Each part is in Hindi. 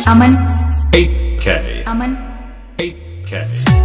अमन 8K अमन 8K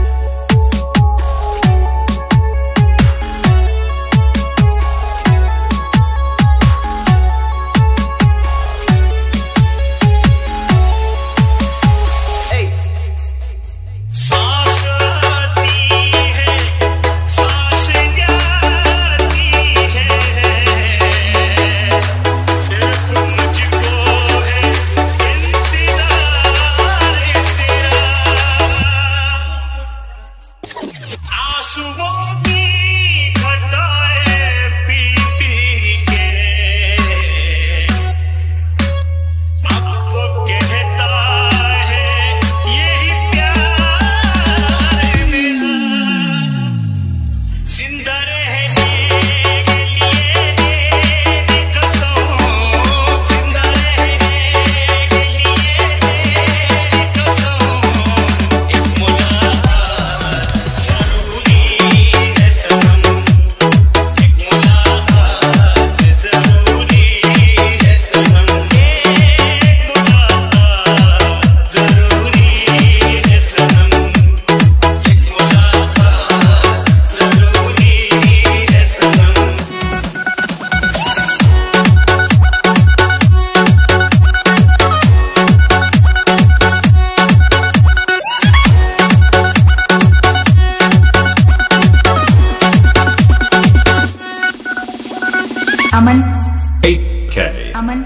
अमन 8K अमन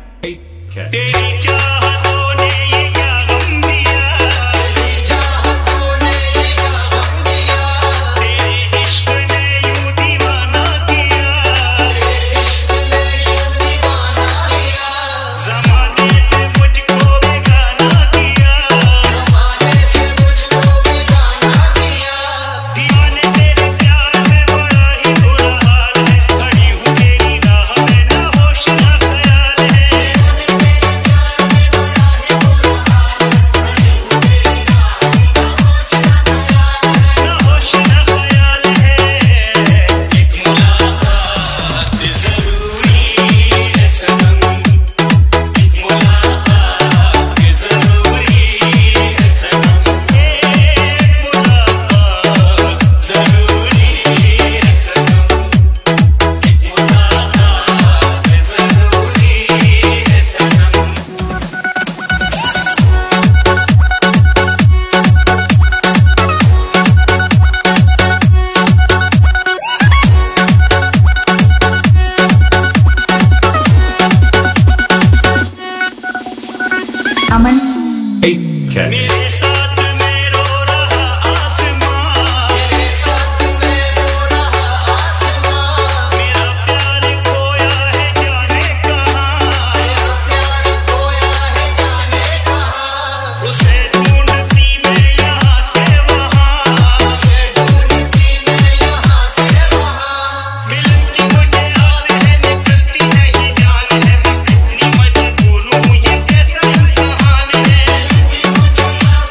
8K तेरी चाहतों ने ये क्या गम दिया, तेरी चाहतों ने ये क्या गम दिया, तेरे इश्क ने यूं दीवाना किया, तेरे इश्क ने यूं दीवाना किया, ज़माने से मुझको बेगाना किया, ज़माने से मुझको बेगाना किया, दीवाने तेरे प्यार में बड़ा ही बुरा हाल है, खड़ी हूँ तेरी राह में ना होश ना ख्याल है। अमन 8K मेरे साथ में रो रहा आसमां, मेरे साथ में रो रहा आसमां, मेरा प्यार खोया है जाने कहाँ, मेरा प्यार खोया है जाने कहाँ, उसे ढूंढती मैं यहाँ से वहाँ, उसे ढूंढती मैं यहाँ से वहाँ, मिलन की मुझे आस है निकलती नहीं जान है, मैं कितनी मजबूर हूँ ये कैसा इम्तिहान है।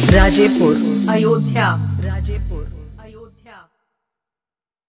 राजेपुर अयोध्या राजेपुर अयोध्या।